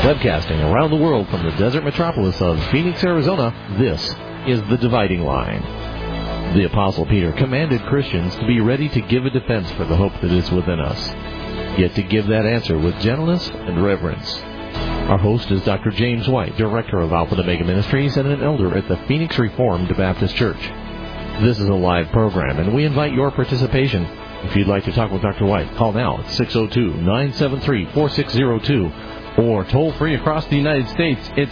Webcasting around the world from the desert metropolis of Phoenix, Arizona, this is The Dividing Line. The Apostle Peter commanded Christians to be ready to give a defense for the hope that is within us, yet to give that answer with gentleness and reverence. Our host is Dr. James White, Director of Alpha and Omega Ministries and an elder at the Phoenix Reformed Baptist Church. This is a live program, and we invite your participation. If you'd like to talk with Dr. White, call now at 602-973-4602. Or toll-free across the United States, it's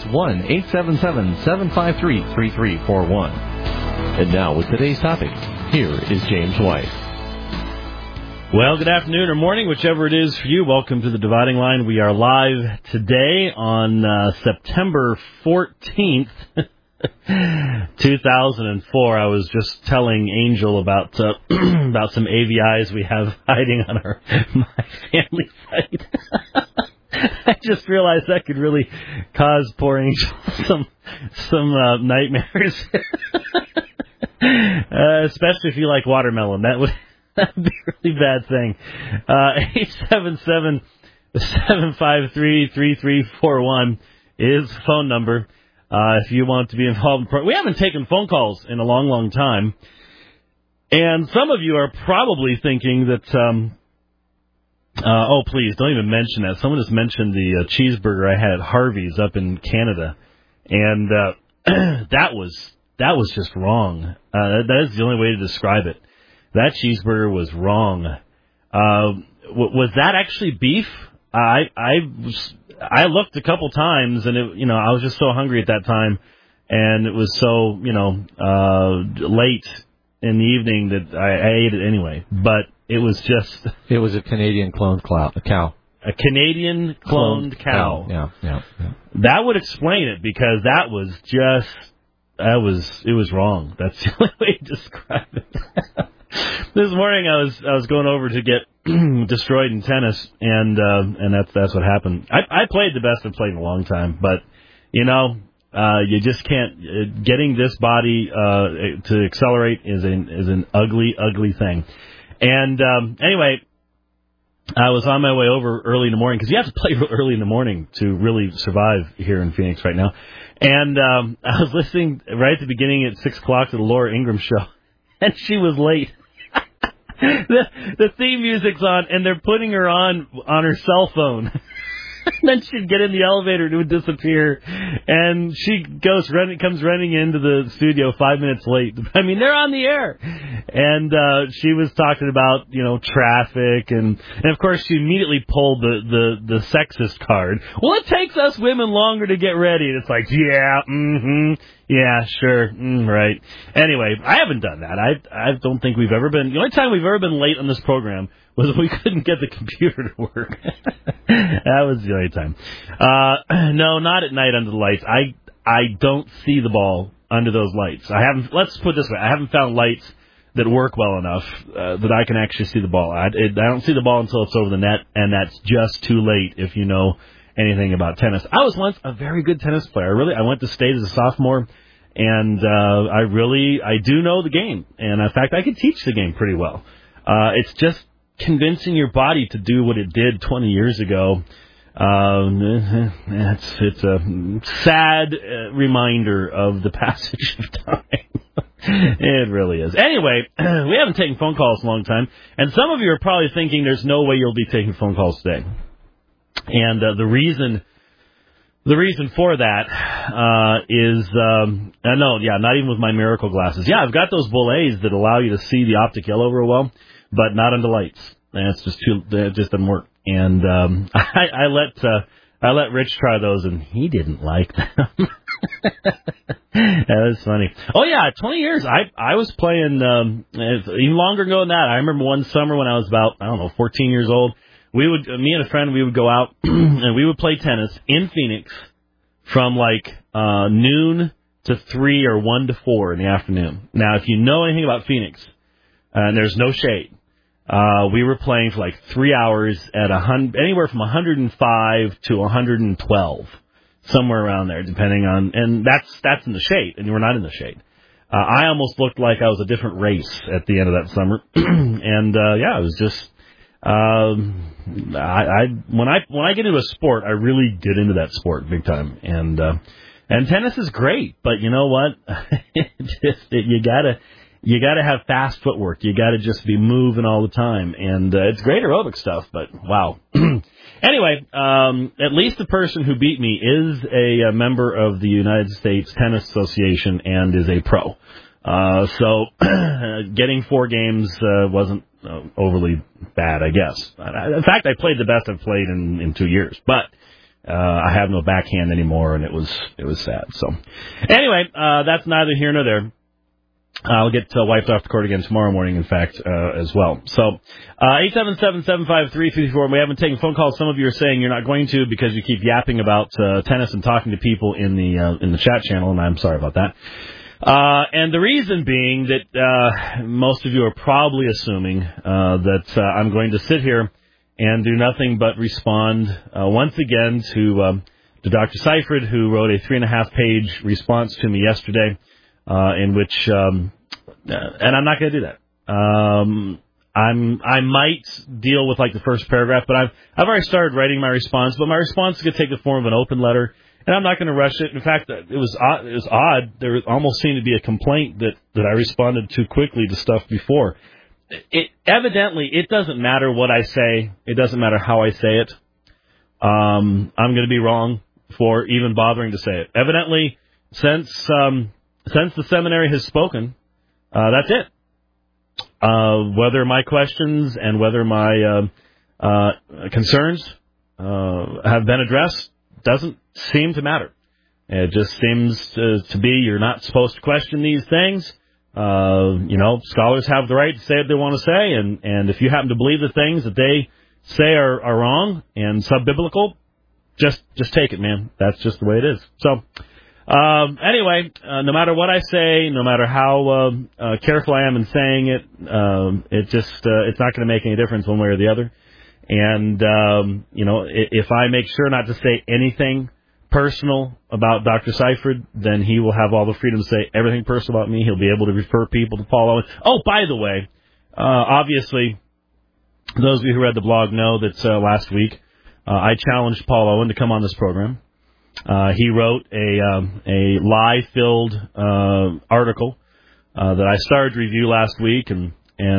1-877-753-3341. And now, with today's topic, here is James White. Well, good afternoon or morning, whichever it is for you. Welcome to The Dividing Line. We are live today on September 14th, 2004. I was just telling Angel about some AVIs we have hiding on our My Family site. I just realized that could really cause poor Angel some nightmares, especially if you like watermelon. That would be a really bad thing. 877-753-3341 is the phone number if you want to be involved. We haven't taken phone calls in a long, long time, and some of you are probably thinking that. Oh, please, don't even mention that. Someone just mentioned the cheeseburger I had at Harvey's up in Canada, and that was just wrong. That is the only way to describe it. That cheeseburger was wrong. Was that actually beef? I looked a couple times, and I was just so hungry at that time, and it was so late in the evening that I ate it anyway. But it was a Canadian cloned cow. A Canadian cloned cow. Yeah. That would explain it, because it was wrong. That's the only way to describe it. This morning I was going over to get destroyed in tennis, and that's what happened. I played the best I've played in a long time, but you you just can't. Getting this body to accelerate is an ugly, ugly thing. And anyway, I was on my way over early in the morning, because you have to play early in the morning to really survive here in Phoenix right now. And I was listening right at the beginning at 6 o'clock to the Laura Ingraham show, and she was late. The theme music's on, and they're putting her on her cell phone. And then she'd get in the elevator and it would disappear. And she comes running into the studio 5 minutes late. I mean, they're on the air. And she was talking about, traffic. And of course, she immediately pulled the sexist card. Well, it takes us women longer to get ready. And it's like, yeah, sure, right. Anyway, I haven't done that. I don't think we've ever been. The only time we've ever been late on this program was we couldn't get the computer to work. That was the only time. No, not at night under the lights. I don't see the ball under those lights. Let's put it this way. I haven't found lights that work well enough that I can actually see the ball. I don't see the ball until it's over the net, and that's just too late if you know anything about tennis. I was once a very good tennis player. I went to state as a sophomore, and I do know the game. And in fact, I could teach the game pretty well. It's just convincing your body to do what it did 20 years ago. It's a sad reminder of the passage of time. It really is. Anyway, we haven't taken phone calls in a long time, and some of you are probably thinking there's no way you'll be taking phone calls today. And the reason for that is not even with my miracle glasses. Yeah, I've got those Boulets that allow you to see the optic yellow real well, but not under lights. And it's just it just doesn't work. And I let Rich try those, and he didn't like them. That was funny. Oh yeah, 20 years. I was playing even longer ago than that. I remember one summer when I was about 14 years old. Me and a friend, we would go out and we would play tennis in Phoenix from noon to 3 or 1 to 4 in the afternoon. Now, if you know anything about Phoenix, and there's no shade, we were playing for 3 hours at anywhere from 105 to 112, somewhere around there, depending on, and that's in the shade, and we're not in the shade. I almost looked like I was a different race at the end of that summer, and it was just. when I get into a sport, I really get into that sport big time, and tennis is great, but you know what? You gotta have fast footwork. You gotta just be moving all the time, and it's great aerobic stuff. But wow. Anyway, at least the person who beat me is a member of the United States Tennis Association and is a pro. So getting 4 games wasn't overly bad, I guess. In fact, I played the best I've played in 2 years, but I have no backhand anymore, and it was sad. So anyway, that's neither here nor there. I'll get wiped off the court again tomorrow morning, in fact, as well. So 877-753-334. We haven't taken phone calls. Some of you are saying you're not going to because you keep yapping about tennis and talking to people in the chat channel, and I'm sorry about that. And the reason being that most of you are probably assuming that I'm going to sit here and do nothing but respond once again to Dr. Seifert, who wrote a 3.5-page response to me yesterday, in which, and I'm not going to do that. I might deal with like the first paragraph, but I've already started writing my response. But my response is going to take the form of an open letter. And I'm not going to rush it. In fact, it was odd. There almost seemed to be a complaint that I responded too quickly to stuff before. Evidently, it doesn't matter what I say. It doesn't matter how I say it. I'm going to be wrong for even bothering to say it. Evidently, since the seminary has spoken, that's it. Whether my questions and whether my concerns have been addressed doesn't seem to matter. It just seems to be you're not supposed to question these things. Scholars have the right to say what they want to say, and if you happen to believe the things that they say are wrong and sub-biblical, just take it, man. That's just the way it is. So, anyway, no matter what I say, no matter how careful I am in saying it, it's not going to make any difference one way or the other. And, if I make sure not to say anything personal about Dr. Seifert, then he will have all the freedom to say everything personal about me. He'll be able to refer people to Paul Owen. Oh, by the way, obviously, those of you who read the blog know that last week I challenged Paul Owen to come on this program. He wrote a lie-filled article that I started to review last week, and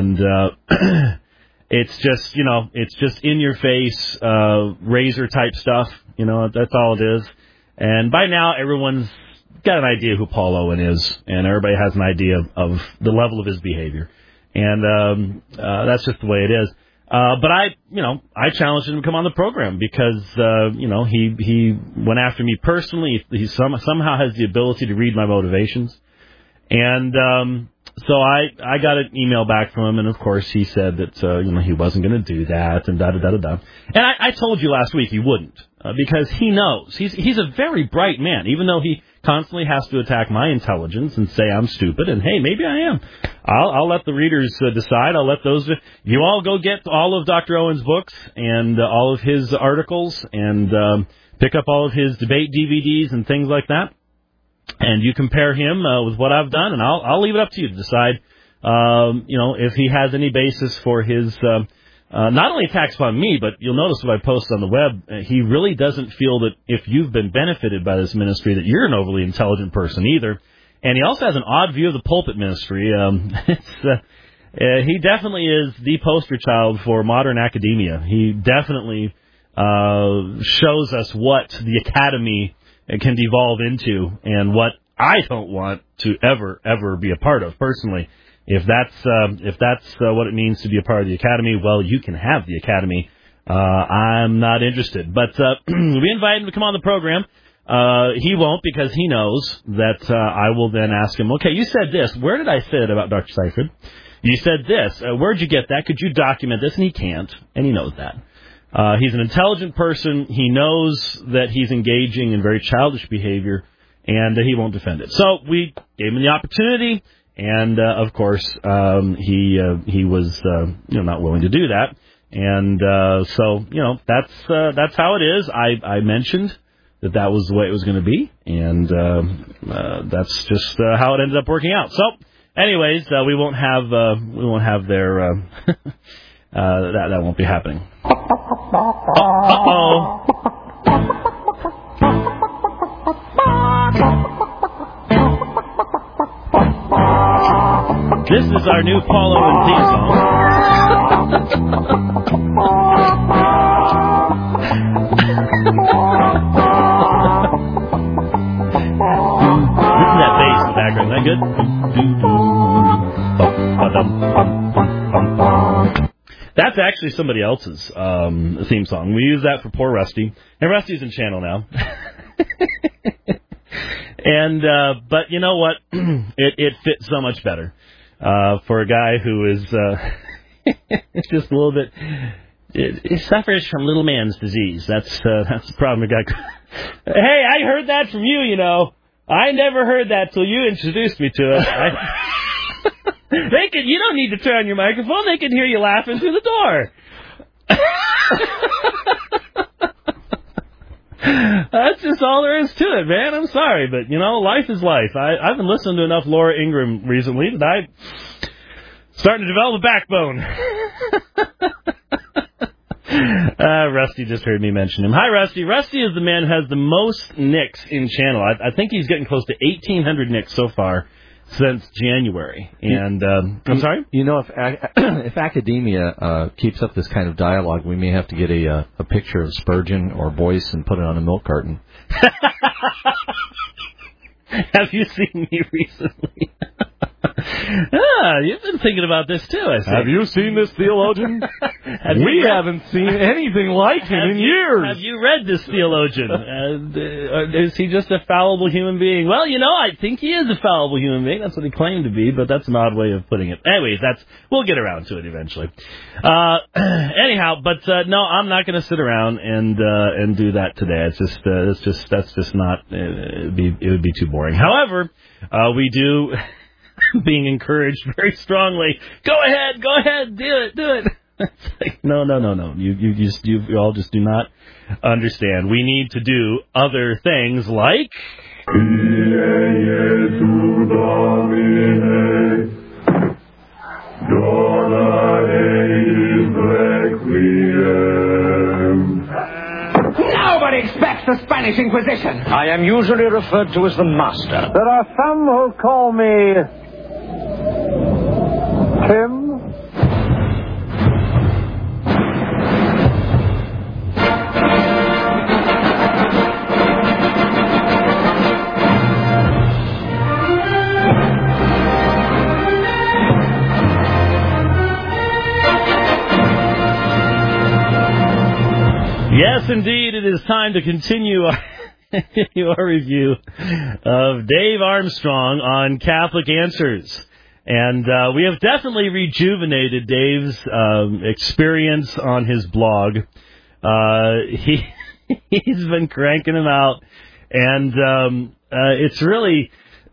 it's just, it's just in your face, razor type stuff. That's all it is. And by now, everyone's got an idea who Paul Owen is, and everybody has an idea of the level of his behavior. And that's just the way it is. But I challenged him to come on the program because, he went after me personally. He somehow has the ability to read my motivations. And so I got an email back from him, and of course he said that, he wasn't going to do that, and da-da-da-da-da. And I told you last week he wouldn't, because he knows. He's a very bright man, even though he constantly has to attack my intelligence and say I'm stupid, and hey, maybe I am. I'll let the readers decide. I'll let those... You all go get all of Dr. Owen's books and all of his articles and pick up all of his debate DVDs and things like that. And you compare him with what I've done, and I'll leave it up to you to decide, if he has any basis for his, not only attacks upon me, but you'll notice what I post on the web, he really doesn't feel that if you've been benefited by this ministry that you're an overly intelligent person either. And he also has an odd view of the pulpit ministry. He definitely is the poster child for modern academia. He definitely shows us what the academy can devolve into, and what I don't want to ever be a part of personally. If that's what it means to be a part of the academy, well, you can have the academy. I'm not interested. But we invite him to come on the program. He won't, because he knows that I will then ask him, okay, you said this. Where did I say it about Dr. Seifert? You said this. Where'd you get that? Could you document this? And he can't, and he knows that. He's an intelligent person. He knows that he's engaging in very childish behavior, and he won't defend it. So we gave him the opportunity, and of course he was not willing to do that. And so that's how it is. I mentioned that was the way it was going to be, and that's just how it ended up working out. So, anyways, we won't have their that won't be happening. Uh-oh. This is our new Paulo and theme song. Listen to that bass in the background. Isn't that good? That's actually somebody else's theme song. We use that for poor Rusty. And Rusty's in channel now. And but you know what? It fits so much better for a guy who is just a little bit. It suffers from little man's disease. That's the problem. A guy. Hey, I heard that from you. You know, I never heard that till you introduced me to it. They can. You don't need to turn on your microphone. They can hear you laughing through the door. That's just all there is to it, man. I'm sorry, but, you know, life is life. I've been listening to enough Laura Ingraham recently that I'm starting to develop a backbone. Rusty just heard me mention him. Hi, Rusty. Rusty is the man who has the most nicks in channel. I think he's getting close to 1,800 nicks so far since January. And I'm sorry? You know, if academia keeps up this kind of dialogue, we may have to get a picture of Spurgeon or Boyce and put it on a milk carton. Have you seen me recently? You've been thinking about this too, I see. Have you seen this theologian? We haven't seen anything like him in years. Have you read this theologian? Is he just a fallible human being? Well, you know, I think he is a fallible human being. That's what he claimed to be, but that's an odd way of putting it. Anyways, we'll get around to it eventually. Anyhow, but no, I'm not going to sit around and do that today. That's just not. It would be too boring. However, we do. Being encouraged very strongly. Go ahead, do it. It's like, no. You all just do not understand. We need to do other things like. Nobody expects the Spanish Inquisition. I am usually referred to as the master. There are some who call me Tim. Yes, indeed, it is time to continue our review of Dave Armstrong on Catholic Answers. And we have definitely rejuvenated Dave's experience on his blog. He's been cranking them out, and it's really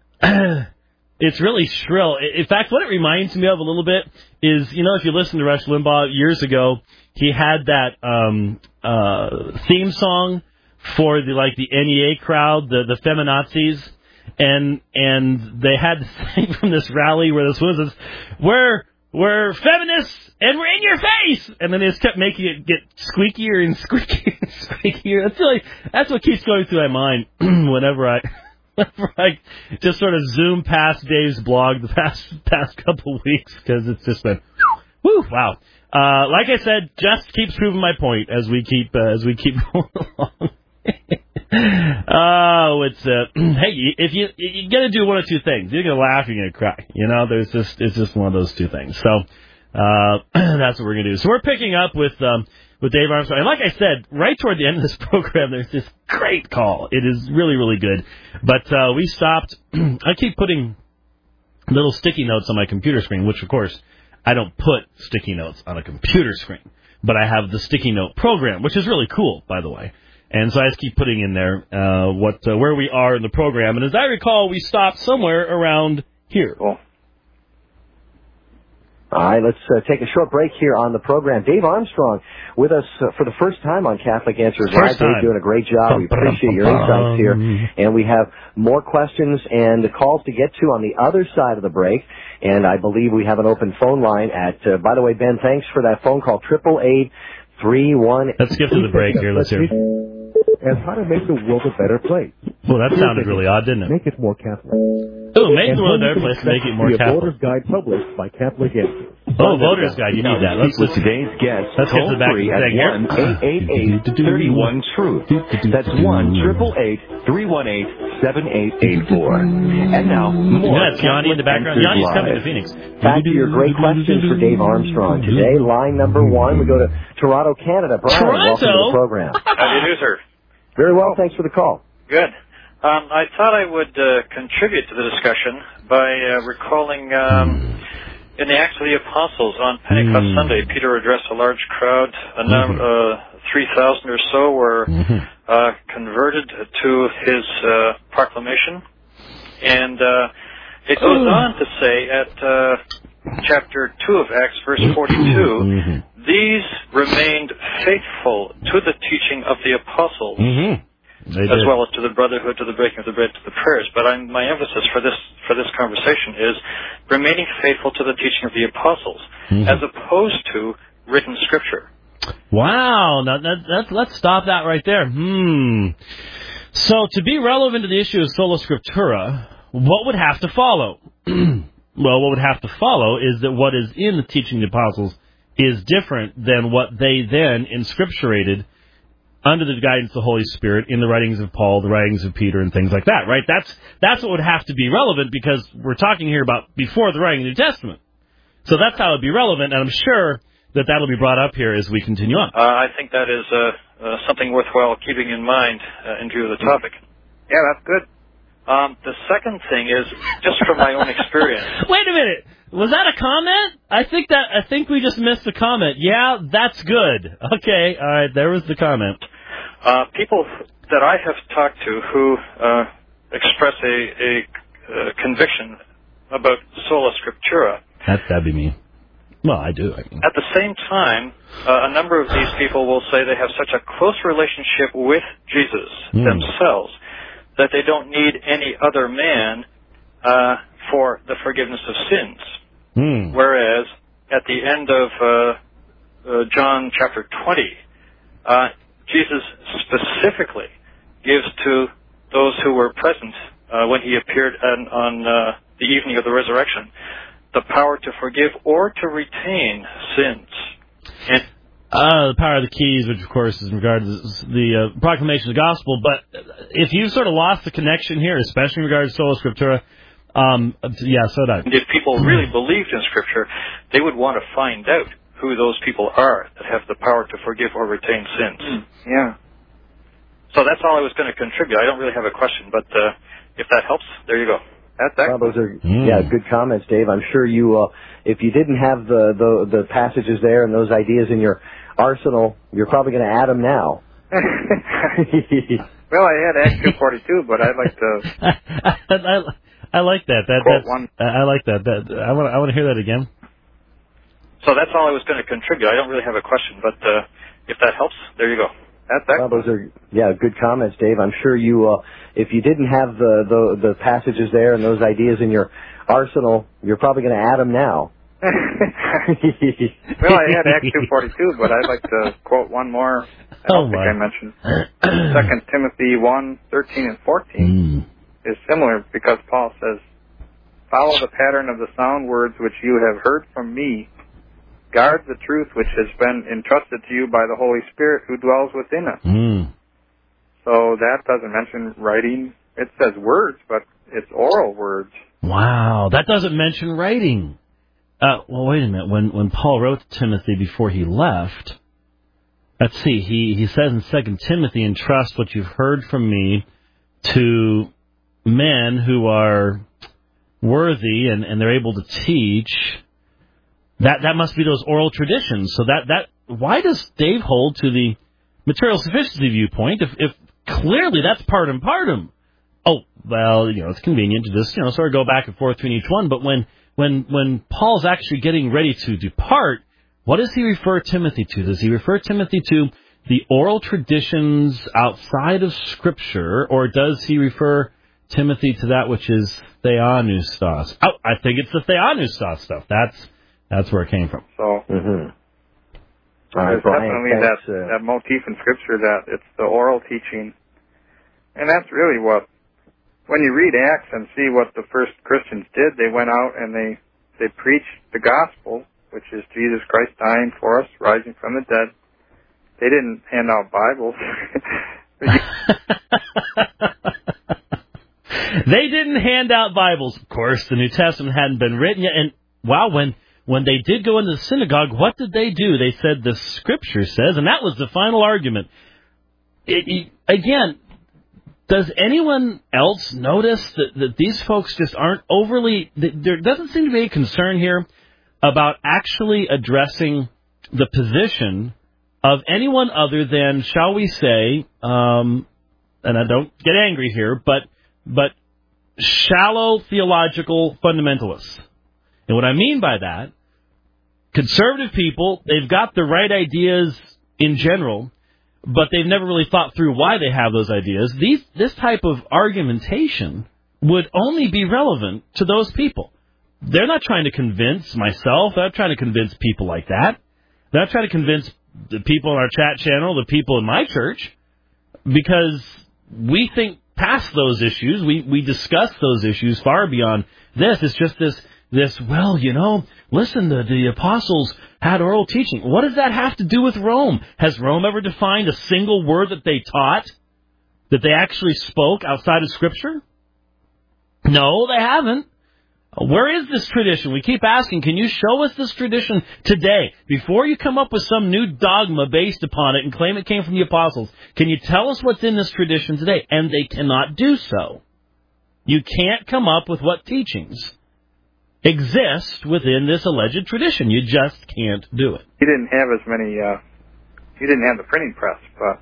shrill. In fact, what it reminds me of a little bit is, you know, if you listen to Rush Limbaugh years ago, he had that theme song for the NEA crowd, the feminazis. And they had to sing from this rally where this woman says, we're feminists and we're in your face, and then they just kept making it get squeakier and squeakier and squeakier. That's what keeps going through my mind whenever I just sort of zoom past Dave's blog the past couple of weeks, because it's just been whoo, wow. Like I said, just keeps proving my point as we keep going along. Oh, it's hey, if you're gonna do one of two things, you're gonna laugh, you're gonna cry. You know, it's just one of those two things. So that's what we're gonna do. So we're picking up with Dave Armstrong, and like I said, right toward the end of this program, there's this great call. It is really, really good. But we stopped. I keep putting little sticky notes on my computer screen, which of course I don't put sticky notes on a computer screen, but I have the sticky note program, which is really cool, by the way. And so I just keep putting in there where we are in the program. And as I recall, we stopped somewhere around here. Oh. All right, let's take a short break here on the program. Dave Armstrong with us for the first time on Catholic Answers Live. Dave doing a great job. We appreciate your insights here. And we have more questions and calls to get to on the other side of the break. And I believe we have an open phone line at, by the way, Ben, thanks for that phone call, 888-31... Let's get to the break here. Let's hear. And how to make the world a better place. Well, that sounded really odd, didn't it? Make it more Catholic. Oh, make the world a better place to make it more Catholic. A voter's guide published by Catholic Answers. Oh, voter's guide, you need that. Let's with today's guest. Let's get to the back of the thing here. 1-888-31-TRUTH. That's 1-888-318-7884. And now, more. Yeah, it's Yanni in the background. Yanni's coming to Phoenix. Back to your great questions for Dave Armstrong. Today, line number one, we go to Toronto, Canada. Brian, welcome to the program. How do you do, sir? Very well, thanks for the call. Good. I thought I would contribute to the discussion by recalling in the Acts of the Apostles on Pentecost Sunday, Peter addressed a large crowd. 3,000 or so were converted to his proclamation. And it goes on to say at chapter 2 of Acts, verse 42, these remained faithful to the teaching of the apostles, as well as to the brotherhood, to the breaking of the bread, to the prayers. But my emphasis for this conversation is remaining faithful to the teaching of the apostles, as opposed to written scripture. Wow. Now, let's stop that right there. So to be relevant to the issue of sola scriptura, what would have to follow? Well, what would have to follow is that what is in the teaching of the apostles is different than what they then inscripturated under the guidance of the Holy Spirit in the writings of Paul, the writings of Peter, and things like that, right? That's what would have to be relevant, because we're talking here about before the writing of the New Testament. So that's how it would be relevant, and I'm sure that that'll be brought up here as we continue on. I think that is something worthwhile keeping in mind in view of the topic. Yeah, that's good. The second thing is, just from my own experience. Wait a minute. Was that a comment? I think we just missed the comment. Yeah, that's good. Okay, all right, there was the comment. People that I have talked to who express a conviction about sola scriptura. That'd be me. Well, I do. At the same time, a number of these people will say they have such a close relationship with Jesus themselves that they don't need any other man for the forgiveness of sins. Whereas at the end of John chapter 20, Jesus specifically gives to those who were present when he appeared on the evening of the resurrection the power to forgive or to retain sins. And the power of the keys, which of course is in regard to the proclamation of the gospel. But if you sort of lost the connection here, especially in regard to sola scriptura, yeah, so did I. If people really believed in Scripture, they would want to find out who those people are that have the power to forgive or retain sins. Yeah. So that's all I was going to contribute. I don't really have a question, but if that helps, there you go. That's excellent. Those are good comments, Dave. I'm sure you, if you didn't have the passages there and those ideas in your arsenal, you're probably going to add them now. Well, I had Acts 2:42, but I'd like to. I like that. I like that. I want to hear that again. So that's all I was going to contribute. I don't really have a question, but if that helps, there you go. That's excellent. Those are good comments, Dave. I'm sure you, if you didn't have the passages there and those ideas in your arsenal, you're probably going to add them now. Well, I had Acts 2:42, but I'd like to quote one more. I don't think I mentioned 2 Timothy 1:13 and 14 is similar, because Paul says, "Follow the pattern of the sound words which you have heard from me. Guard the truth which has been entrusted to you by the Holy Spirit who dwells within us." So that doesn't mention writing. It says words, but it's oral words. Wow, that doesn't mention writing. Well, wait a minute. When Paul wrote to Timothy before he left, let's see, he says in 2 Timothy, "Entrust what you've heard from me to men who are worthy and they're able to teach." That must be those oral traditions. So that why does Dave hold to the material sufficiency viewpoint if clearly that's part and partum? Oh, well, it's convenient to just sort of go back and forth between each one. But when when Paul's actually getting ready to depart, what does he refer Timothy to? Does he refer Timothy to the oral traditions outside of Scripture, or does he refer Timothy to that which is theopneustos? Oh, I think it's the theopneustos stuff. That's where it came from. So there's definitely that motif in Scripture that it's the oral teaching, and that's really what, when you read Acts and see what the first Christians did, they went out and they preached the gospel, which is Jesus Christ dying for us, rising from the dead. They didn't hand out Bibles. They didn't hand out Bibles. Of course, the New Testament hadn't been written yet. And, wow, when they did go into the synagogue, what did they do? They said the Scripture says, and that was the final argument. Again, does anyone else notice that these folks just aren't overly... There doesn't seem to be a concern here about actually addressing the position of anyone other than, shall we say, and I don't get angry here, but shallow theological fundamentalists. And what I mean by that, conservative people, they've got the right ideas in general, but they've never really thought through why they have those ideas. This type of argumentation would only be relevant to those people. They're not trying to convince myself. They're not trying to convince people like that. They're not trying to convince the people in our chat channel, the people in my church, because we think past those issues. We discuss those issues far beyond this. It's just this, well, listen, the apostles had oral teaching. What does that have to do with Rome? Has Rome ever defined a single word that they taught, that they actually spoke outside of Scripture? No, they haven't. Where is this tradition? We keep asking, can you show us this tradition today? Before you come up with some new dogma based upon it and claim it came from the apostles, can you tell us what's in this tradition today? And they cannot do so. You can't come up with what teachings exist within this alleged tradition. You just can't do it. He didn't have as many, he didn't have the printing press,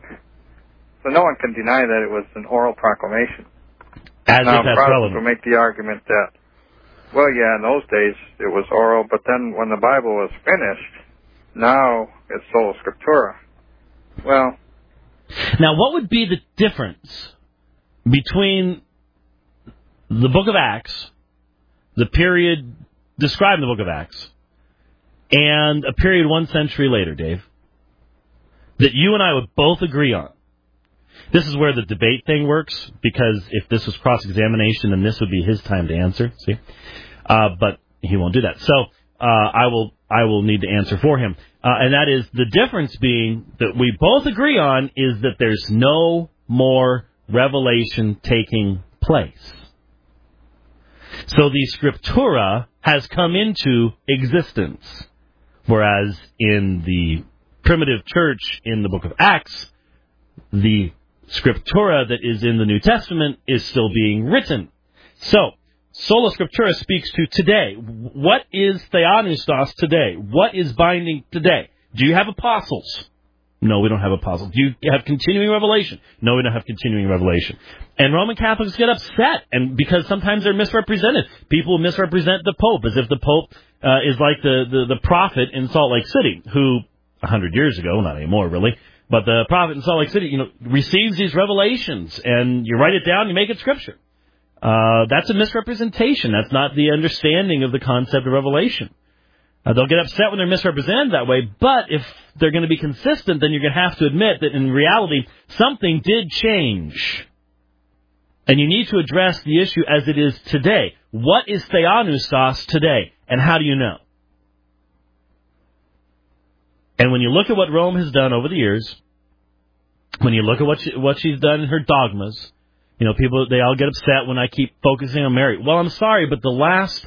so no one can deny that it was an oral proclamation. As now, if that's Protestants relevant. will make the argument that, well, yeah, in those days it was oral, but then when the Bible was finished, now it's sola scriptura. Well, now what would be the difference between the book of Acts, the period described in the book of Acts, and a period 1 century later, Dave, that you and I would both agree on? This is where the debate thing works, because if this was cross-examination, then this would be his time to answer. See, but he won't do that. So I will need to answer for him, and that is the difference being that we both agree on is that there's no more revelation taking place. So the Scriptura has come into existence, whereas in the primitive church in the book of Acts, the Scriptura that is in the New Testament is still being written. So, Sola Scriptura speaks to today. What is theopneustos today? What is binding today? Do you have apostles? No, we don't have apostles. Do you have continuing revelation? No, we don't have continuing revelation. And Roman Catholics get upset, and because sometimes they're misrepresented. People misrepresent the Pope as if the Pope is like the prophet in Salt Lake City, who 100 years ago, not anymore really, but the prophet in Salt Lake City, receives these revelations, and you write it down, you make it Scripture. That's a misrepresentation. That's not the understanding of the concept of revelation. They'll get upset when they're misrepresented that way, but if they're going to be consistent, then you're going to have to admit that in reality, something did change. And you need to address the issue as it is today. What is theopneustos today, and how do you know? And when you look at what Rome has done over the years, when you look at what she's done in her dogmas, people, they all get upset when I keep focusing on Mary. Well, I'm sorry, but the last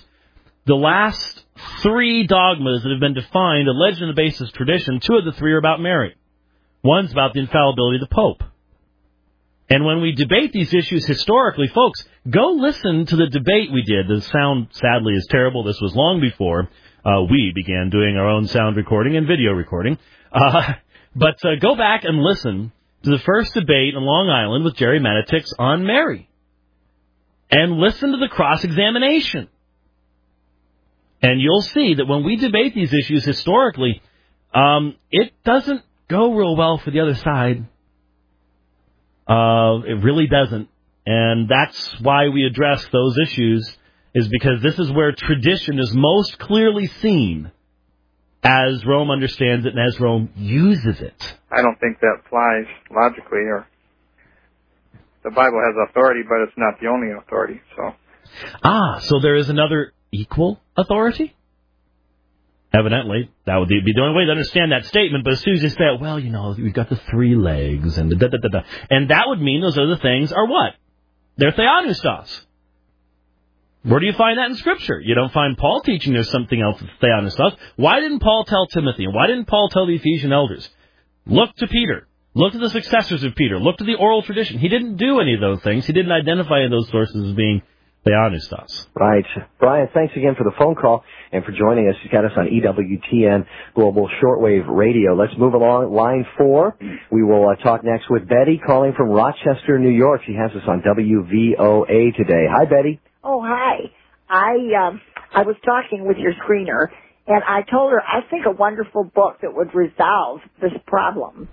3 dogmas that have been defined, alleged on the basis of tradition, 2 of the 3 are about Mary. One's about the infallibility of the Pope. And when we debate these issues historically, folks, go listen to the debate we did. The sound, sadly, is terrible. This was long before we began doing our own sound recording and video recording. But go back and listen to the first debate on Long Island with Jerry Manitix on Mary. And listen to the cross-examination. And you'll see that when we debate these issues historically, it doesn't go real well for the other side. It really doesn't. And that's why we address those issues, is because this is where tradition is most clearly seen as Rome understands it and as Rome uses it. I don't think that flies logically. Or the Bible has authority, but it's not the only authority. So there is another equal authority? Evidently, that would be the only way to understand that statement. But as soon as you say, well, we've got the 3 legs and da-da-da-da. And that would mean those other things are what? They're theopneustos. Where do you find that in Scripture? You don't find Paul teaching there's something else that's theopneustos. Why didn't Paul tell Timothy? And why didn't Paul tell the Ephesian elders? Look to Peter. Look to the successors of Peter. Look to the oral tradition. He didn't do any of those things. He didn't identify those sources as being theopneustos. Right. Brian, thanks again for the phone call and for joining us. You got us on EWTN Global Shortwave Radio. Let's move along. Line 4. We will talk next with Betty calling from Rochester, New York. She has us on WVOA today. Hi, Betty. Oh, hi. I was talking with your screener, and I told her I think a wonderful book that would resolve this problem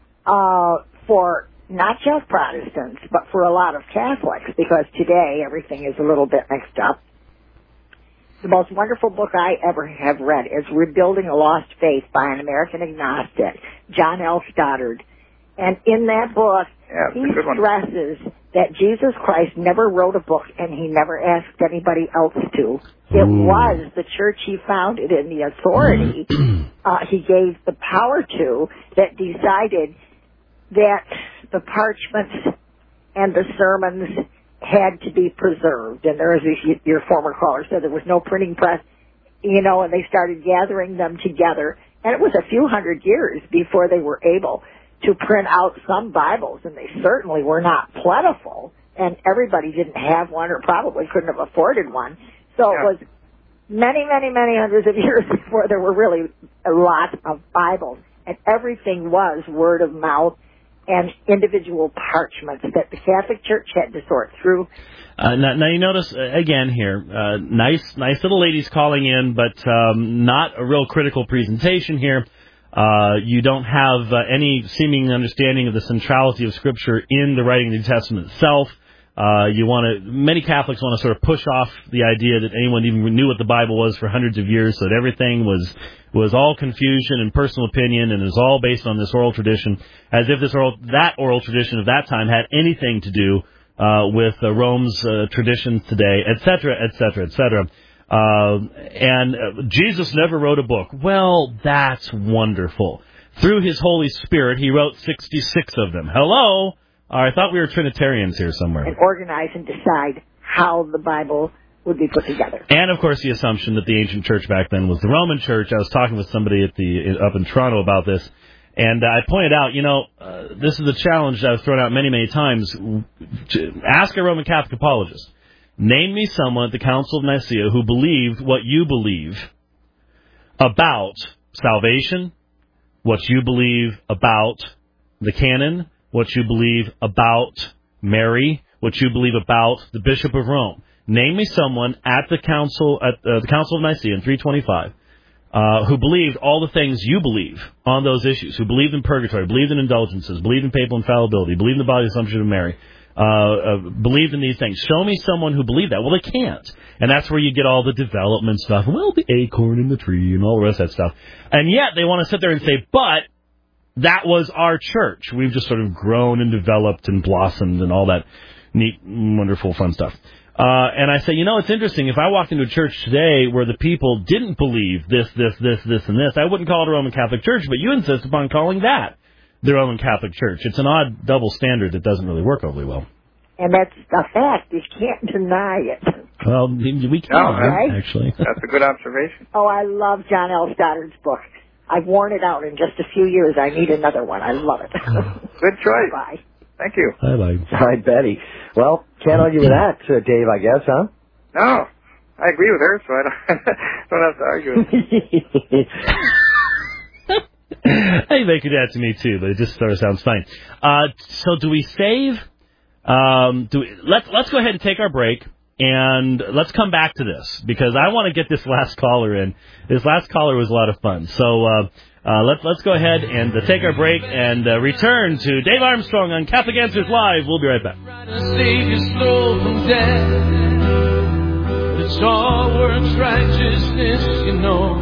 for not just Protestants, but for a lot of Catholics, because today everything is a little bit mixed up. The most wonderful book I ever have read is Rebuilding a Lost Faith by an American agnostic, John L. Stoddard. And in that book, he stresses that Jesus Christ never wrote a book and he never asked anybody else to. It was the church he founded and the authority he gave the power to that decided that the parchments and the sermons had to be preserved. And there is, your former caller said, there was no printing press, and they started gathering them together. And it was a few hundred years before they were able to print out some Bibles, and they certainly were not plentiful, and everybody didn't have one or probably couldn't have afforded one. So it was many, many, many hundreds of years before there were really a lot of Bibles, and everything was word of mouth and individual parchments that the Catholic Church had to sort through. Now you notice, again here, nice little ladies calling in, but not a real critical presentation here. You don't have any seeming understanding of the centrality of Scripture in the writing of the New Testament itself. Many Catholics want to sort of push off the idea that anyone even knew what the Bible was for hundreds of years, so that everything was all confusion and personal opinion, and it was all based on this oral tradition, as if that oral tradition of that time had anything to do with Rome's traditions today, etc., etc., etc. And Jesus never wrote a book. Well, that's wonderful. Through His Holy Spirit, He wrote 66 of them. Hello? I thought we were Trinitarians here somewhere. And organize and decide how the Bible would be put together. And, of course, the assumption that the ancient church back then was the Roman church. I was talking with somebody up in Toronto about this, and I pointed out, this is a challenge that I've thrown out many, many times. Ask a Roman Catholic apologist. Name me someone at the Council of Nicaea who believed what you believe about salvation, what you believe about the canon, what you believe about Mary, what you believe about the Bishop of Rome. Name me someone at the Council of Nicaea in 325 who believed all the things you believe on those issues, who believed in purgatory, believed in indulgences, believed in papal infallibility, believed in the bodily assumption of Mary, believed in these things. Show me someone who believed that. Well, they can't. And that's where you get all the development stuff. Well, the acorn in the tree and all the rest of that stuff. And yet they want to sit there and say, but that was our church. We've just sort of grown and developed and blossomed and all that neat, wonderful, fun stuff. And I say, it's interesting. If I walked into a church today where the people didn't believe this, and this, I wouldn't call it a Roman Catholic Church, but you insist upon calling that the Roman Catholic Church. It's an odd double standard that doesn't really work overly well. And that's a fact. You can't deny it. Well, we can, right? Actually. That's a good observation. Oh, I love John L. Stoddard's book. I've worn it out in just a few years. I need another one. I love it. Good choice. Bye. Thank you. Bye-bye. Hi, Betty. Well, can't argue with that, Dave, I guess, huh? No. I agree with her, so I don't have to argue with her. Hey, they could do that to me, too, but it just sort of sounds fine. So do we save... let's go ahead and take our break. And let's come back to this, because I want to get this last caller in. This last caller was a lot of fun. So let's go ahead and take our break and return to Dave Armstrong on Catholic Answers Live. We'll be right back. Save your soul from death. It's all works righteousness, you know.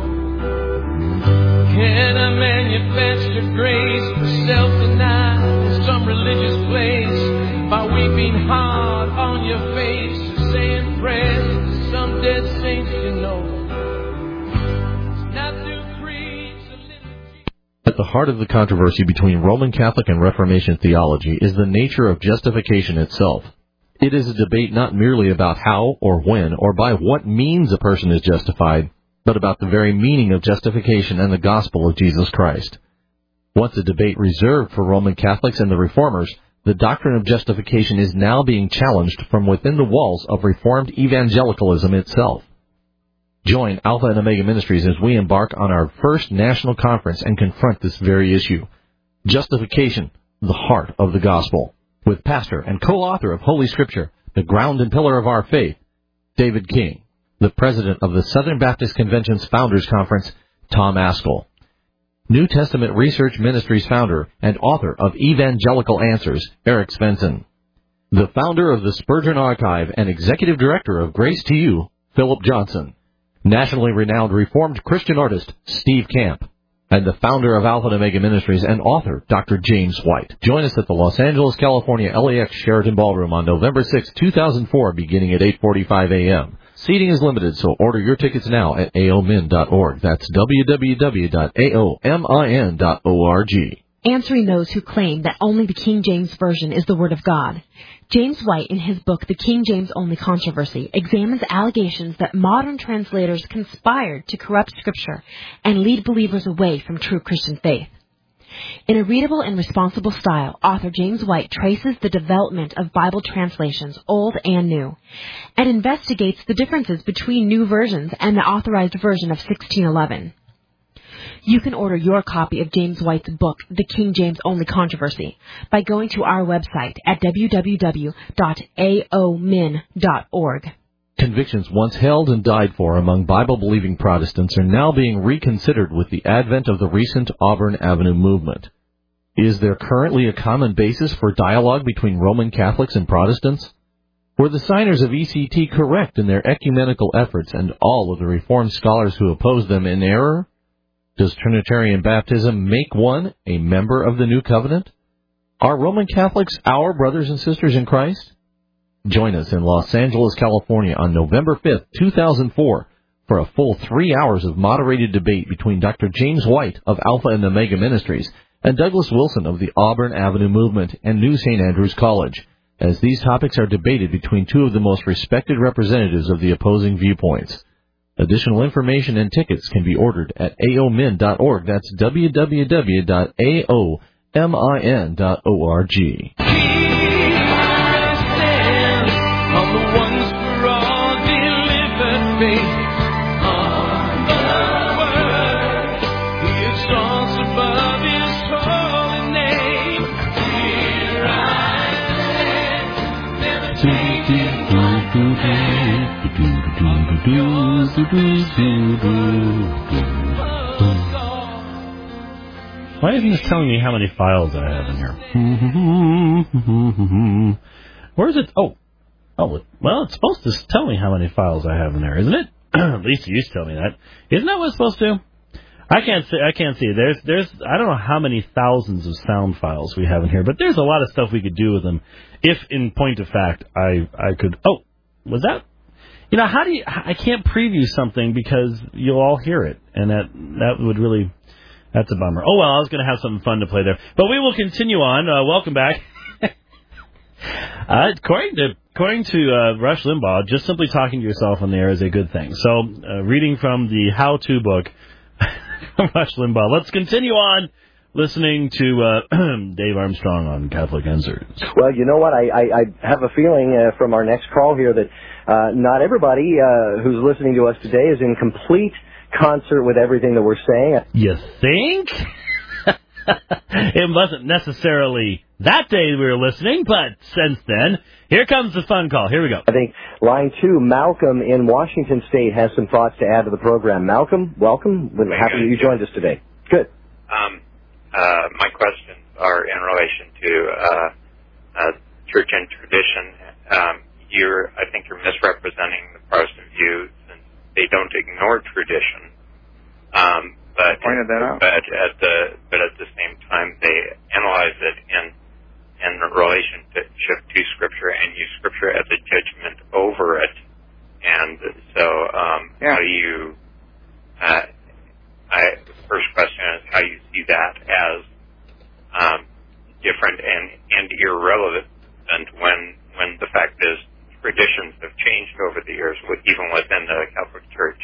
Can I manufacture grace for self-denial in some religious place by weeping hard on your face or saying prayers to some dead saints, you know? It's not through creeds or liturgy. At the heart of the controversy between Roman Catholic and Reformation theology is the nature of justification itself. It is a debate not merely about how or when or by what means a person is justified, but about the very meaning of justification and the gospel of Jesus Christ. Once a debate reserved for Roman Catholics and the Reformers, the doctrine of justification is now being challenged from within the walls of Reformed evangelicalism itself. Join Alpha and Omega Ministries as we embark on our first national conference and confront this very issue. Justification, the heart of the gospel. With pastor and co-author of Holy Scripture, the ground and pillar of our faith, David King. The president of the Southern Baptist Convention's Founders Conference, Tom Askell. New Testament Research Ministries founder and author of Evangelical Answers, Eric Svensson. The founder of the Spurgeon Archive and executive director of Grace to You, Philip Johnson. Nationally renowned Reformed Christian artist, Steve Camp. And the founder of Alpha and Omega Ministries and author, Dr. James White. Join us at the Los Angeles, California LAX Sheraton Ballroom on November 6, 2004, beginning at 8:45 a.m. Seating is limited, so order your tickets now at aomin.org. That's www.aomin.org. Answering those who claim that only the King James Version is the Word of God. James White, in his book, The King James Only Controversy, examines allegations that modern translators conspired to corrupt Scripture and lead believers away from true Christian faith. In a readable and responsible style, author James White traces the development of Bible translations, old and new, and investigates the differences between new versions and the authorized version of 1611. You can order your copy of James White's book, The King James Only Controversy, by going to our website at www.aomin.org. Convictions once held and died for among Bible-believing Protestants are now being reconsidered with the advent of the recent Auburn Avenue movement. Is there currently a common basis for dialogue between Roman Catholics and Protestants? Were the signers of ECT correct in their ecumenical efforts and all of the Reformed scholars who opposed them in error? Does Trinitarian baptism make one a member of the New Covenant? Are Roman Catholics our brothers and sisters in Christ? Join us in Los Angeles, California on November 5th, 2004 for a full 3 hours of moderated debate between Dr. James White of Alpha and Omega Ministries and Douglas Wilson of the Auburn Avenue Movement and New St. Andrews College, as these topics are debated between two of the most respected representatives of the opposing viewpoints. Additional information and tickets can be ordered at aomin.org. That's www.aomin.org. On the ones for all delivered faith on the word, he exalts above his holy name. Here I Why isn't this telling me how many files I have in here? Where is it? Oh, well, it's supposed to tell me how many files I have in there, isn't it? At least it used to tell me that. Isn't that what it's supposed to? I can't see. There's I don't know how many thousands of sound files we have in here, but there's a lot of stuff we could do with them. If, in point of fact, I could. Oh, was that? You know, how do you? I can't preview something because you'll all hear it, and that would really. That's a bummer. Oh well, I was going to have something fun to play there, but we will continue on. Welcome back. According to Rush Limbaugh, just simply talking to yourself on the air is a good thing. So, reading from the how-to book, Rush Limbaugh. Let's continue on listening to Dave Armstrong on Catholic Answers. Well, you know what? I have a feeling from our next call here that not everybody who's listening to us today is in complete concert with everything that we're saying. You think? It wasn't necessarily that day we were listening, but since then, here comes the fun call. Here we go. I think line 2, Malcolm in Washington State has some thoughts to add to the program. Malcolm, welcome. We're happy that you joined us today. Good. My questions are in relation to church and tradition. I think you're misrepresenting the Protestant view, since they don't ignore tradition. But pointed that out. But at the same time, they analyze it in relationship to Scripture and use Scripture as a judgment over it. And so, how do you? The first question is how you see that as different and irrelevant when the fact is traditions have changed over the years, even within the Catholic Church.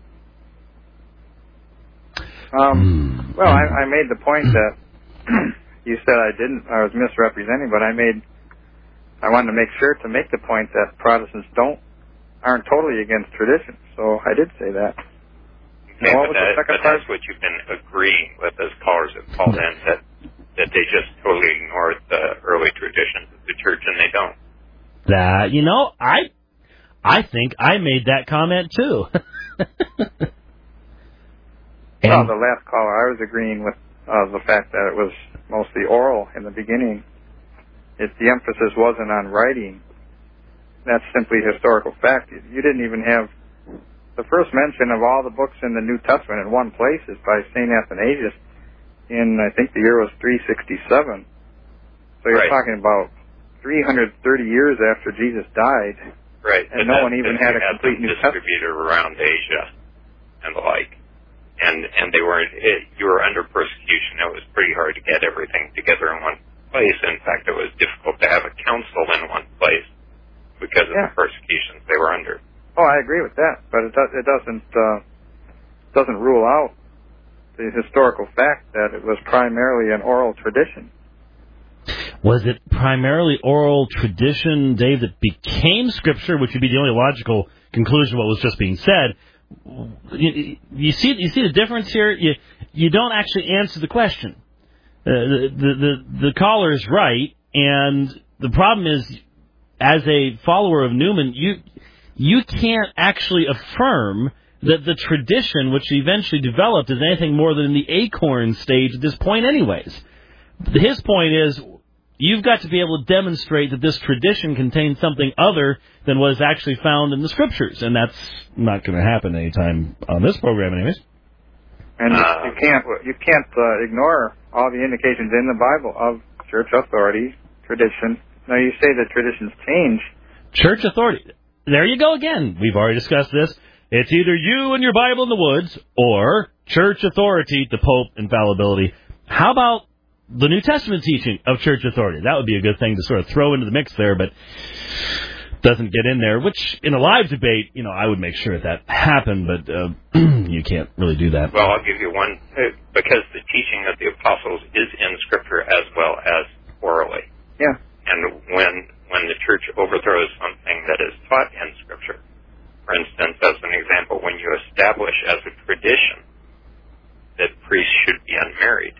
Well, I made the point that you said I was misrepresenting, but I wanted to make sure to make the point that Protestants aren't totally against tradition. So I did say that. Okay, but that's what you've been agreeing with as callers have called in, that they just totally ignored the early traditions of the church, and they don't. I think I made that comment too. Well, the last caller, I was agreeing with the fact that it was mostly oral in the beginning. The emphasis wasn't on writing. That's simply historical fact. You didn't even have the first mention of all the books in the New Testament in one place is by St. Athanasius in, I think the year was 367. So you're talking about 330 years after Jesus died. Right. And no one even had a complete New Testament. Distributed around Asia and the like. And they weren't, you were under persecution. It was pretty hard to get everything together in one place. In fact, it was difficult to have a council in one place because of the persecutions they were under. Oh, I agree with that, but it doesn't rule out the historical fact that it was primarily an oral tradition. Was it primarily oral tradition, Dave, that became Scripture, which would be the only logical conclusion of what was just being said? You see the difference here? You don't actually answer the question. The caller is right, and the problem is, as a follower of Newman, you can't actually affirm that the tradition which eventually developed is anything more than the acorn stage at this point anyways. His point is, you've got to be able to demonstrate that this tradition contains something other than what is actually found in the Scriptures, and that's not going to happen anytime on this program anyways. And you can't ignore all the indications in the Bible of church authority, tradition. Now, you say that traditions change. Church authority. There you go again. We've already discussed this. It's either you and your Bible in the woods or church authority, the Pope, infallibility. How about the New Testament teaching of church authority? That would be a good thing to sort of throw into the mix there, but doesn't get in there, which in a live debate, I would make sure that happened, but you can't really do that. Well, I'll give you one, because the teaching of the apostles is in Scripture as well as orally. Yeah. And when the church overthrows something that is taught in Scripture, for instance, as an example, when you establish as a tradition that priests should be unmarried,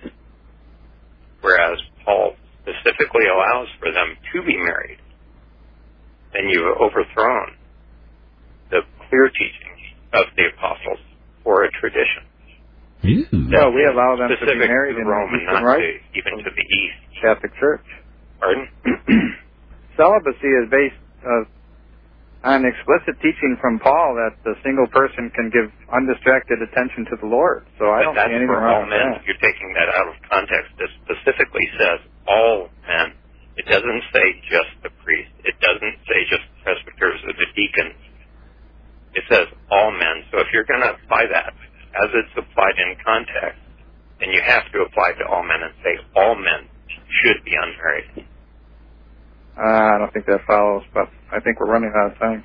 whereas Paul specifically allows for them to be married, then you've overthrown the clear teaching of the apostles for a tradition. Well, we allow them to be married in Rome and not even to the East. Catholic Church. Pardon? Celibacy is based on explicit teaching from Paul that the single person can give undistracted attention to the Lord. So I don't see anything wrong with that. You're taking that out of context. It specifically says all men. It doesn't say just the priest. It doesn't say just the presbyters or the deacons. It says all men. So if you're going to apply that as it's applied in context, then you have to apply to all men and say all men should be unmarried. I don't think that follows, but I think we're running out of time.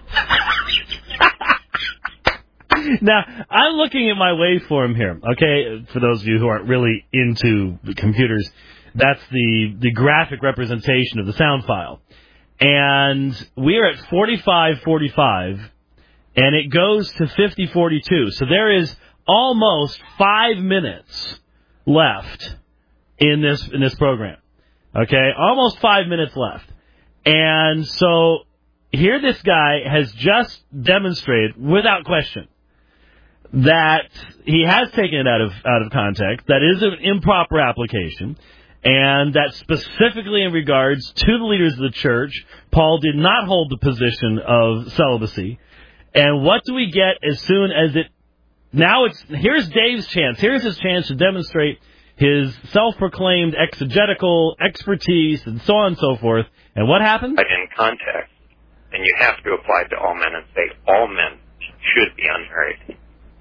Now, I'm looking at my waveform here, okay? For those of you who aren't really into computers, that's the graphic representation of the sound file. And we're at 45:45, and it goes to 50:42. So there is almost 5 minutes left in this program. Okay, almost 5 minutes left. And so here this guy has just demonstrated, without question, that he has taken it out of context, that is an improper application, and that specifically in regards to the leaders of the church, Paul did not hold the position of celibacy. And what do we get as soon as it... Now here's Dave's chance. Here's his chance to demonstrate his self-proclaimed exegetical expertise and so on and so forth. And what happens? In context, and you have to apply it to all men and say all men should be unmarried.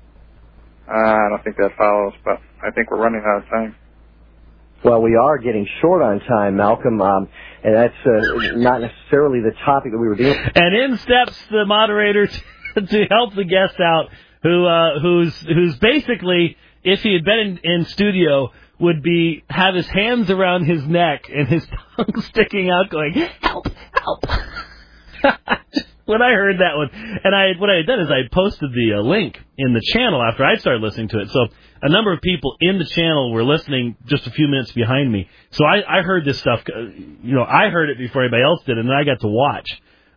I don't think that follows, but I think we're running out of time. Well, we are getting short on time, Malcolm, and that's not necessarily the topic that we were dealing with. And in steps the moderator to help the guest out, who's basically, if he had been in studio, would have his hands around his neck and his tongue sticking out, going, "Help, help." When I heard that one, and what I had done is I had posted the link in the channel after I started listening to it. So a number of people in the channel were listening just a few minutes behind me. So I heard this stuff. I heard it before anybody else did, and then I got to watch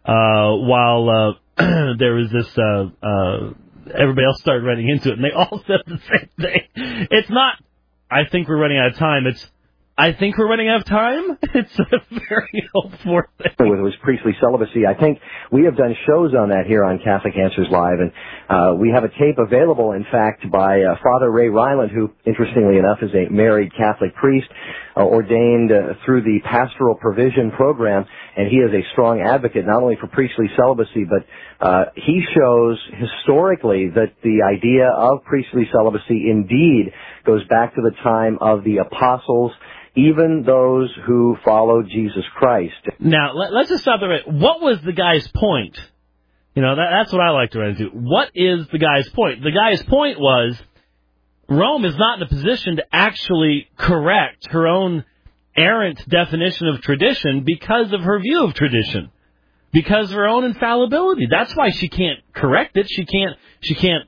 while there was this. Everybody else started running into it, and they all said the same thing. It's not, I think we're running out of time. It's, I think we're running out of time. It's a very helpful thing. It was priestly celibacy. I think we have done shows on that here on Catholic Answers Live, and we have a tape available, in fact, by Father Ray Ryland, who, interestingly enough, is a married Catholic priest, ordained through the Pastoral Provision Program, and he is a strong advocate not only for priestly celibacy, but he shows historically that the idea of priestly celibacy indeed goes back to the time of the apostles, even those who followed Jesus Christ. Now, let's just stop there. What was the guy's point? That's what I like to run into. What is the guy's point? The guy's point was Rome is not in a position to actually correct her own errant definition of tradition because of her view of tradition, because of her own infallibility. That's why she can't correct it. She can't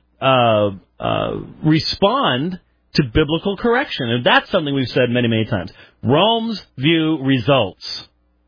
respond to biblical correction. And that's something we've said many, many times. Rome's view results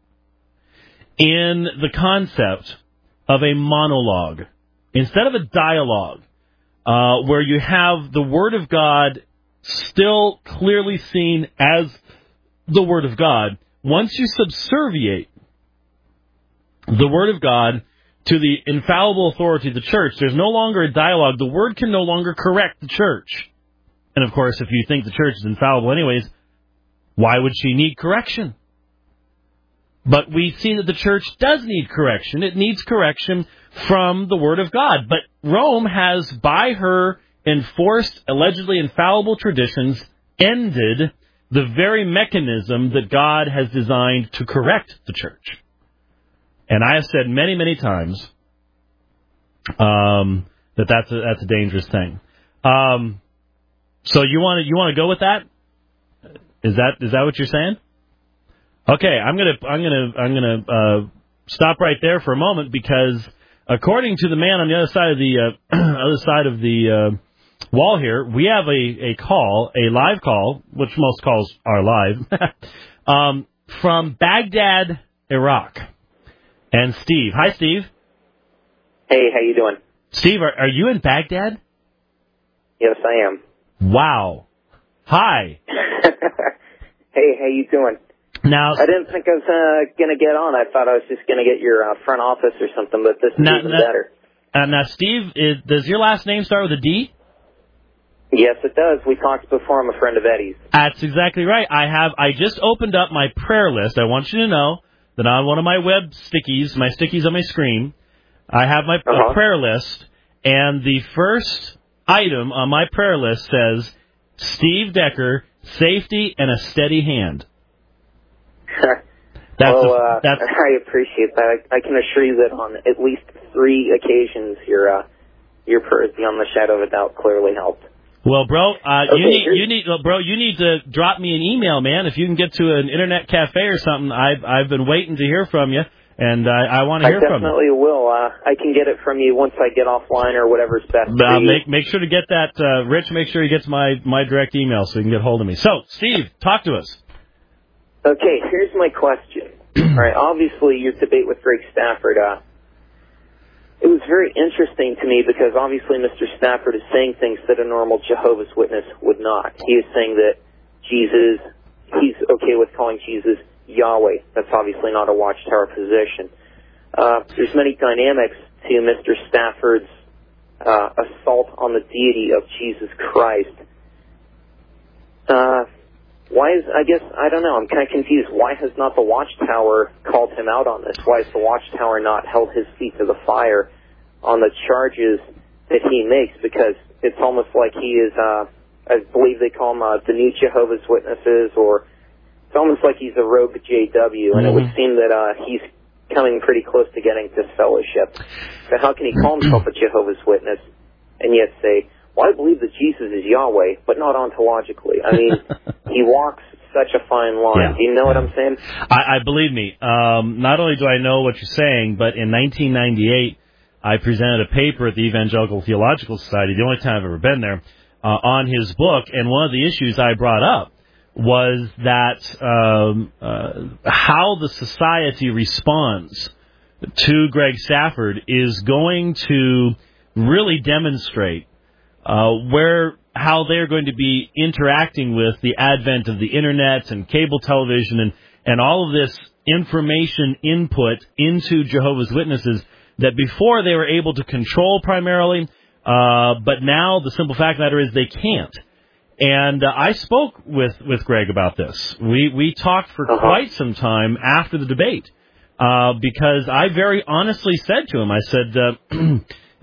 in the concept of a monologue instead of a dialogue, where you have the Word of God still clearly seen as the Word of God. Once you subserviate the Word of God to the infallible authority of the church, there's no longer a dialogue. The Word can no longer correct the church. And, of course, if you think the church is infallible anyways, why would she need correction? But we see that the church does need correction. It needs correction from the Word of God. But Rome has, by her enforced, allegedly infallible traditions, ended the very mechanism that God has designed to correct the church. And I have said many, many times that that's a dangerous thing. So you want to go with that? Is that what you're saying? Okay, I'm gonna stop right there for a moment, because according to the man on the other side of the wall here, we have a live call, which most calls are live, from Baghdad, Iraq. And Steve. Hi, Steve. Hey, how you doing? Steve, are you in Baghdad? Yes, I am. Wow. Hi. Hey, how you doing? Now, I didn't think I was going to get on. I thought I was just going to get your front office or something, but this is even better. Now, Steve, does your last name start with a D? Yes, it does. We talked before. I'm a friend of Eddie's. That's exactly right. I just opened up my prayer list. I want you to know that on one of my web stickies, my stickies on my screen, I have my prayer list, and the first item on my prayer list says, Steve Decker, safety and a steady hand. I appreciate that. I can assure you that on at least 3 occasions, your prayers beyond the shadow of a doubt clearly helped. Well, bro, you need to drop me an email, man. If you can get to an internet cafe or something, I've been waiting to hear from you, and I want to hear from you. I definitely will. I can get it from you once I get offline or whatever's best for you. Make sure to get that, Rich. Make sure he gets my direct email so he can get hold of me. So, Steve, talk to us. Okay, here's my question. All right, obviously your debate with Greg Stafford, it was very interesting to me because obviously Mr. Stafford is saying things that a normal Jehovah's Witness would not. He is saying that he's okay with calling Jesus Yahweh. That's obviously not a Watchtower position. There's many dynamics to Mr. Stafford's assault on the deity of Jesus Christ. I don't know, I'm kind of confused. Why has not the Watchtower called him out on this? Why has the Watchtower not held his feet to the fire on the charges that he makes? Because it's almost like he is, I believe they call him the new Jehovah's Witnesses, or it's almost like he's a rogue JW, and it would seem that he's coming pretty close to getting disfellowship. So how can he call himself a Jehovah's Witness and yet say, well, I believe that Jesus is Yahweh, but not ontologically? I mean, he walks such a fine line. Yeah. Do you know what I'm saying? I believe me. Not only do I know what you're saying, but in 1998, I presented a paper at the Evangelical Theological Society, the only time I've ever been there, on his book, and one of the issues I brought up was that how the society responds to Greg Stafford is going to really demonstrate how they're going to be interacting with the advent of the internet and cable television and all of this information input into Jehovah's Witnesses that before they were able to control primarily, but now the simple fact of the matter is they can't. And I spoke with Greg about this. We talked for quite some time after the debate because I very honestly said to him, I said,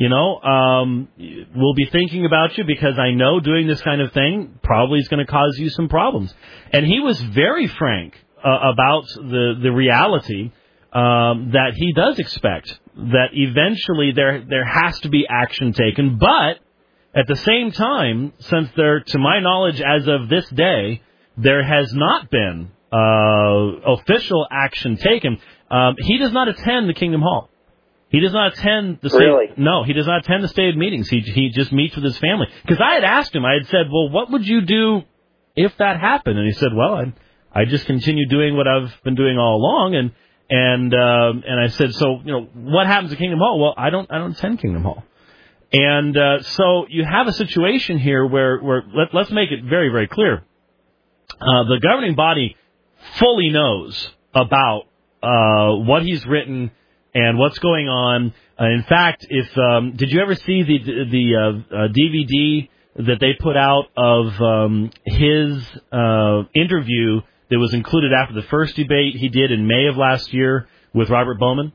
we'll be thinking about you because I know doing this kind of thing probably is going to cause you some problems. And he was very frank about the reality that he does expect that eventually there has to be action taken. But at the same time, since there, to my knowledge, as of this day, there has not been official action taken, he does not attend the Kingdom Hall. He does not attend the state. Really? No, he does not attend the stated meetings. He just meets with his family. Because I had asked him, I had said, well, what would you do if that happened? And he said, well, I just continue doing what I've been doing all along. And I said, so what happens at Kingdom Hall? Well, I don't attend Kingdom Hall. And so you have a situation here where let's make it very, very clear. The governing body fully knows about what he's written and what's going on. In fact, did you ever see the DVD that they put out of his interview that was included after the first debate he did in May of last year with Robert Bowman?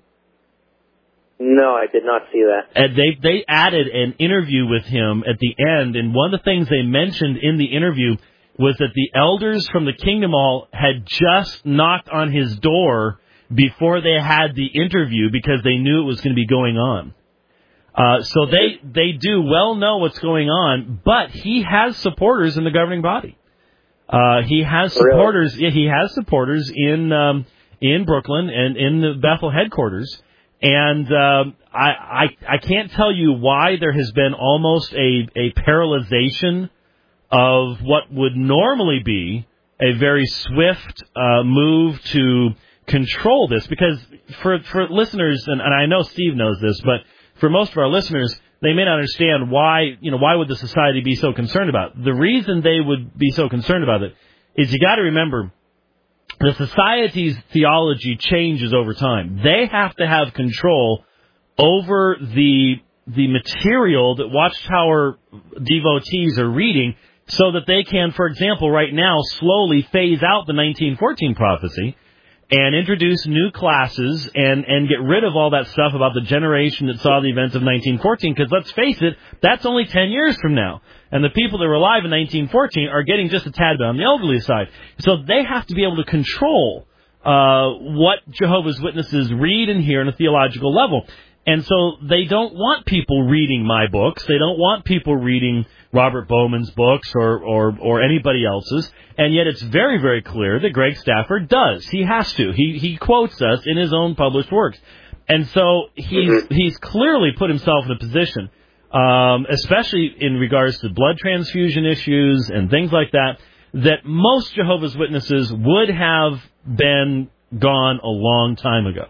No, I did not see that. And they added an interview with him at the end, and one of the things they mentioned in the interview was that the elders from the Kingdom Hall had just knocked on his door before they had the interview because they knew it was going to be going on. So they do well know what's going on, but he has supporters in the governing body. He has supporters. Really? He has supporters in Brooklyn and in the Bethel headquarters. And I can't tell you why there has been almost a paralyzation of what would normally be a very swift move to control this. Because for listeners, and I know Steve knows this, but for most of our listeners, they may not understand why would the society be so concerned about it. The reason they would be so concerned about it is you got to remember the society's theology changes over time. They have to have control over the material that Watchtower devotees are reading so that they can, for example, right now, slowly phase out the 1914 prophecy and introduce new classes and get rid of all that stuff about the generation that saw the events of 1914. Because let's face it, that's only 10 years from now. And the people that were alive in 1914 are getting just a tad bit on the elderly side. So they have to be able to control what Jehovah's Witnesses read and hear on a theological level. And so they don't want people reading my books. They don't want people reading Robert Bowman's books or anybody else's. And yet it's very, very clear that Greg Stafford does. He has to. He quotes us in his own published works. And so he's clearly put himself in a position, especially in regards to blood transfusion issues and things like that, that most Jehovah's Witnesses would have been gone a long time ago.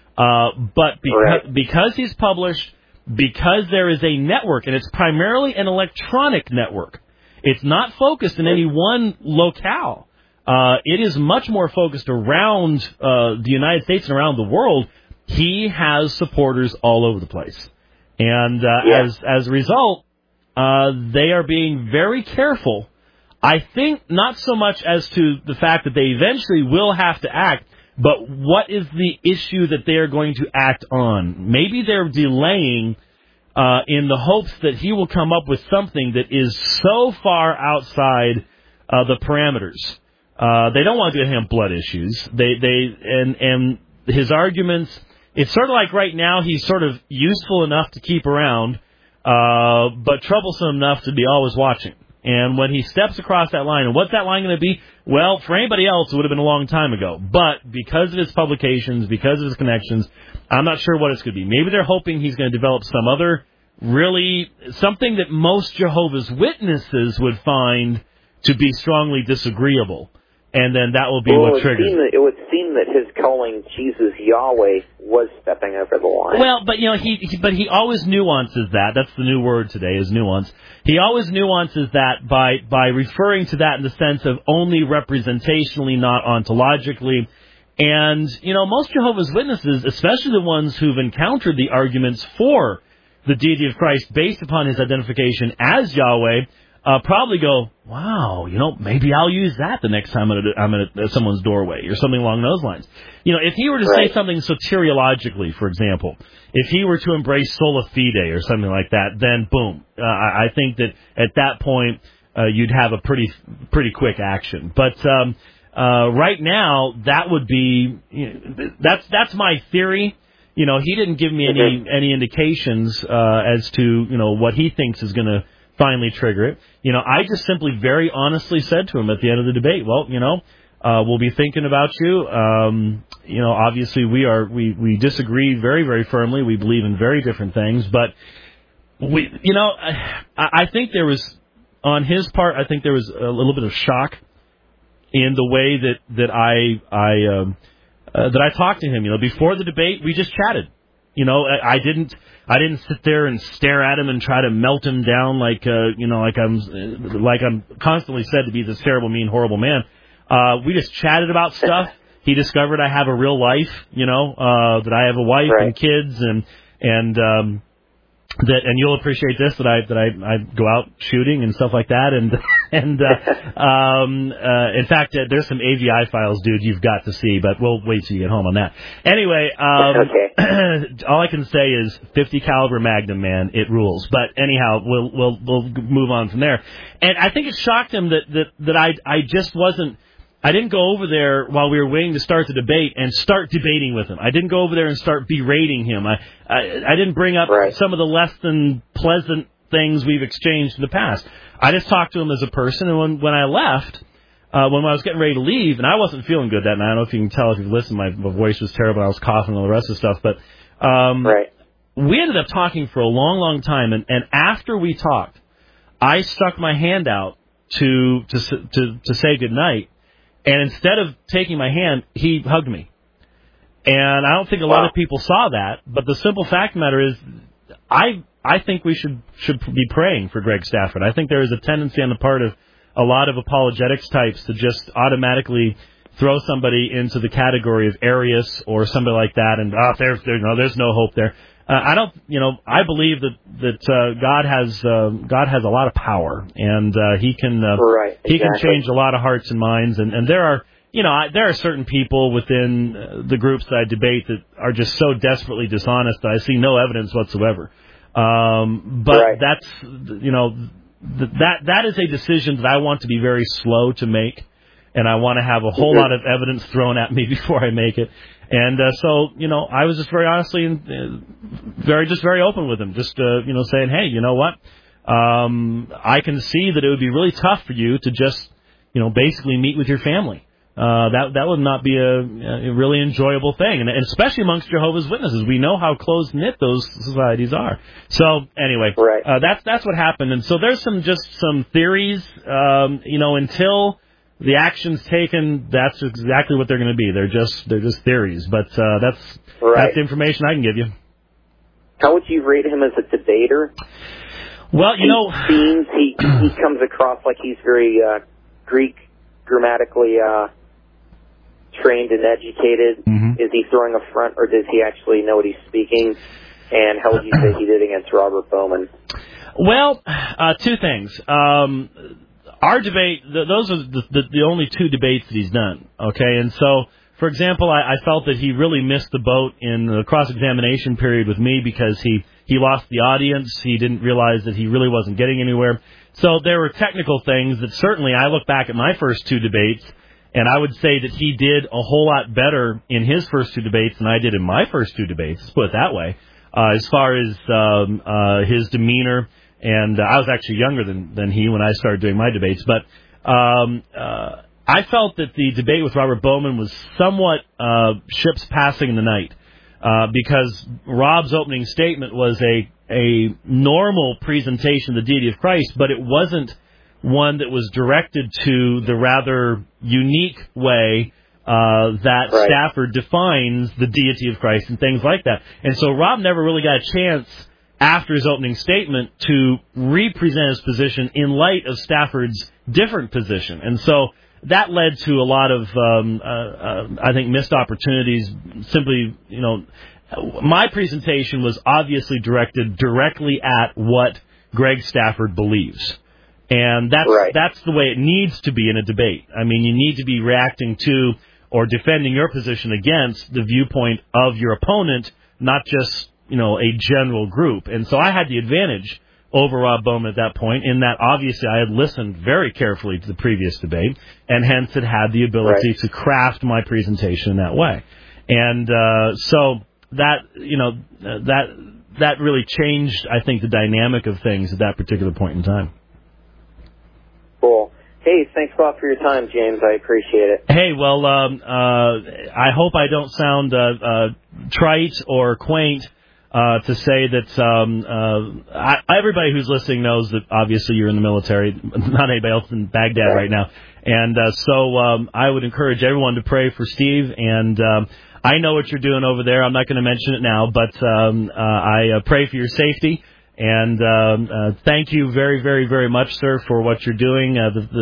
But because he's published, because there is a network, and it's primarily an electronic network, it's not focused in any one locale. It is much more focused around the United States and around the world. He has supporters all over the place. And as a result, they are being very careful. I think not so much as to the fact that they eventually will have to act, but what is the issue that they are going to act on? Maybe they're delaying in the hopes that he will come up with something that is so far outside the parameters. They don't want to get him blood issues. And his arguments, it's sort of like right now he's sort of useful enough to keep around, but troublesome enough to be always watching. And when he steps across that line, and what's that line going to be? Well, for anybody else, it would have been a long time ago. But because of his publications, because of his connections, I'm not sure what it's going to be. Maybe they're hoping he's going to develop some other something that most Jehovah's Witnesses would find to be strongly disagreeable. And then that will be what triggers it. It would seem that his calling Jesus Yahweh was stepping over the line. Well, but he always nuances that. That's the new word today, is nuance. He always nuances that by referring to that in the sense of only representationally, not ontologically. And, most Jehovah's Witnesses, especially the ones who've encountered the arguments for the deity of Christ based upon his identification as Yahweh, probably go, wow, maybe I'll use that the next time I'm at someone's doorway or something along those lines. If he were to say something soteriologically, for example, if he were to embrace sola fide or something like that, then boom, I think that at that point you'd have a pretty quick action. But right now, that would be that's my theory. He didn't give me any indications as to what he thinks is going to finally trigger it. I just simply very honestly said to him at the end of the debate, well, we'll be thinking about you. Obviously we disagree very, very firmly. We believe in very different things, but I think there was, on his part, I think there was a little bit of shock in the way that I talked to him. Before the debate, we just chatted. I didn't sit there and stare at him and try to melt him down like I'm constantly said to be this terrible, mean, horrible man. We just chatted about stuff. He discovered I have a real life, that I have a wife and kids, and you'll appreciate this, that I go out shooting and stuff like that, and in fact, there's some AVI files, dude, you've got to see, but we'll wait till you get home on that. Anyway, all I can say is 50 caliber Magnum, man, it rules. But anyhow, we'll move on from there. And I think it shocked him that I just wasn't. I didn't go over there while we were waiting to start the debate and start debating with him. I didn't go over there and start berating him. I didn't bring up some of the less than pleasant things we've exchanged in the past. I just talked to him as a person, and when I left, when I was getting ready to leave, and I wasn't feeling good that night. I don't know if you can tell if you've listened. My voice was terrible. I was coughing and all the rest of the stuff. But we ended up talking for a long, long time, and after we talked, I stuck my hand out to say goodnight. And instead of taking my hand, he hugged me. And I don't think a lot of people saw that, but the simple fact of the matter is, I think we should be praying for Greg Stafford. I think there is a tendency on the part of a lot of apologetics types to just automatically throw somebody into the category of Arius or somebody like that, and there's no hope there. I believe that God has a lot of power, and he can change a lot of hearts and minds, and there are certain people within the groups that I debate that are just so desperately dishonest that I see no evidence whatsoever. But that's that is a decision that I want to be very slow to make, and I want to have a whole lot of evidence thrown at me before I make it. And so, I was just very honestly and very open with him, just saying, hey, you know what? I can see that it would be really tough for you to just, basically meet with your family. That would not be a really enjoyable thing, and especially amongst Jehovah's Witnesses. We know how close-knit those societies are. So anyway, that's what happened. And so there's some theories, until the actions taken, that's exactly what they're going to be. They're just theories. But that's the information I can give you. How would you rate him as a debater? Well, he comes across like he's very Greek grammatically trained and educated. Mm-hmm. Is he throwing a front, or does he actually know what he's speaking? And how would you say he did against Robert Bowman? Well, two things. Our debate, those are the only two debates that he's done, okay? And so, for example, I felt that he really missed the boat in the cross-examination period with me because he lost the audience. He didn't realize that he really wasn't getting anywhere. So there were technical things that certainly I look back at my first two debates, and I would say that he did a whole lot better in his first two debates than I did in my first two debates, let's put it that way, as far as his demeanor. And I was actually younger than he when I started doing my debates. But I felt that the debate with Robert Bowman was somewhat ships passing in the night because Rob's opening statement was a normal presentation of the deity of Christ, but it wasn't one that was directed to the rather unique way that Stafford defines the deity of Christ and things like that. And so Rob never really got a chance after his opening statement to represent his position in light of Stafford's different position. And so that led to a lot of, I think, missed opportunities. Simply, my presentation was obviously directed directly at what Greg Stafford believes. And that's the way it needs to be in a debate. I mean, you need to be reacting to or defending your position against the viewpoint of your opponent, not just a general group. And so I had the advantage over Rob Bowman at that point in that obviously I had listened very carefully to the previous debate and hence had the ability to craft my presentation in that way. And so that, that really changed, I think, the dynamic of things at that particular point in time. Cool. Hey, thanks a lot for your time, James. I appreciate it. Hey, well, I hope I don't sound trite or quaint to say that everybody who's listening knows that obviously you're in the military, not anybody else in Baghdad right now. And so I would encourage everyone to pray for Steve. And I know what you're doing over there. I'm not going to mention it now, but I pray for your safety. And thank you very, very, very much, sir, for what you're doing.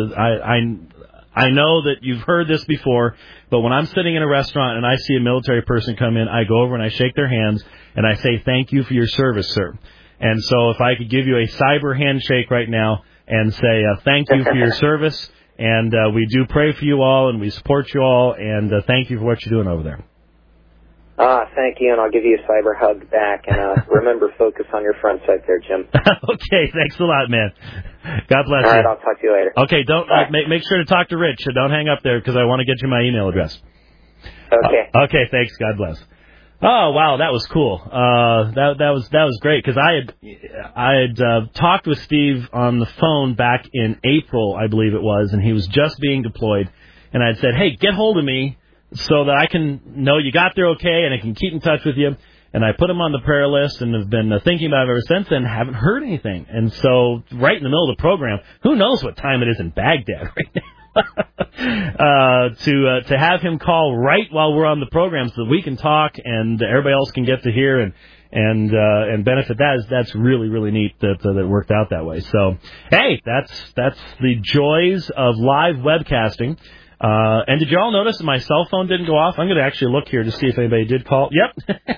I know that you've heard this before, but when I'm sitting in a restaurant and I see a military person come in, I go over and I shake their hands and I say, thank you for your service, sir. And so if I could give you a cyber handshake right now and say, thank you for your service, and we do pray for you all and we support you all, and thank you for what you're doing over there. Thank you, and I'll give you a cyber hug back. And remember, focus on your front side there, Jim. Okay, thanks a lot, man. God bless you. All right, I'll talk to you later. Okay, don't make sure to talk to Rich. Don't hang up there because I want to get you my email address. Okay. Okay, thanks. God bless. Oh wow, that was cool. That was great because I had talked with Steve on the phone back in April, I believe it was, and he was just being deployed, and I'd said, hey, get hold of me so that I can know you got there okay and I can keep in touch with you. And I put him on the prayer list and have been thinking about it ever since then, haven't heard anything. And so right in the middle of the program, who knows what time it is in Baghdad right now, to have him call right while we're on the program so that we can talk and everybody else can get to hear and benefit. That's really, really neat that worked out that way. So, hey, that's the joys of live webcasting. And did you all notice that my cell phone didn't go off? I'm going to actually look here to see if anybody did call. Yep.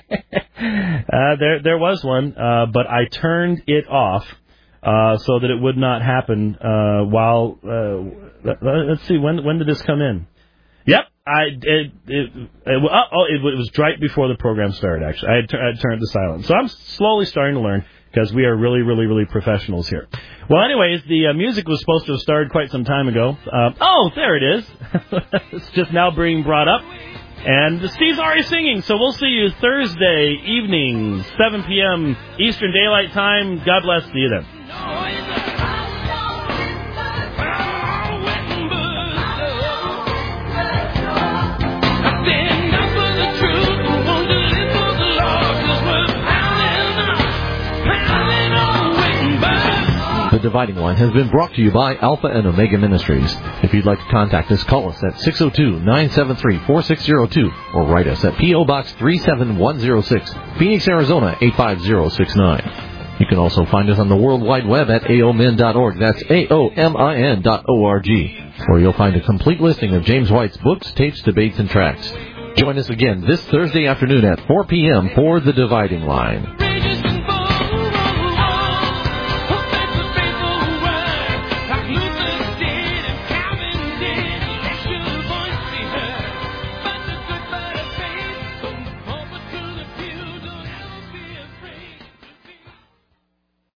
There was one, but I turned it off so that it would not happen while... let's see, when did this come in? Yep. It was right before the program started, actually. I had turned it to silent. So I'm slowly starting to learn because we are really, really, really professionals here. Well, anyways, the music was supposed to have started quite some time ago. There it is. It's just now being brought up. And Steve's already singing, so we'll see you Thursday evening, 7 p.m. Eastern Daylight Time. God bless. See you then. The Dividing Line has been brought to you by Alpha and Omega Ministries. If you'd like to contact us, call us at 602-973-4602 or write us at P.O. Box 37106, Phoenix, Arizona 85069. You can also find us on the World Wide Web at aomin.org. That's aomin.org, where you'll find a complete listing of James White's books, tapes, debates, and tracts. Join us again this Thursday afternoon at 4 p.m. for The Dividing Line.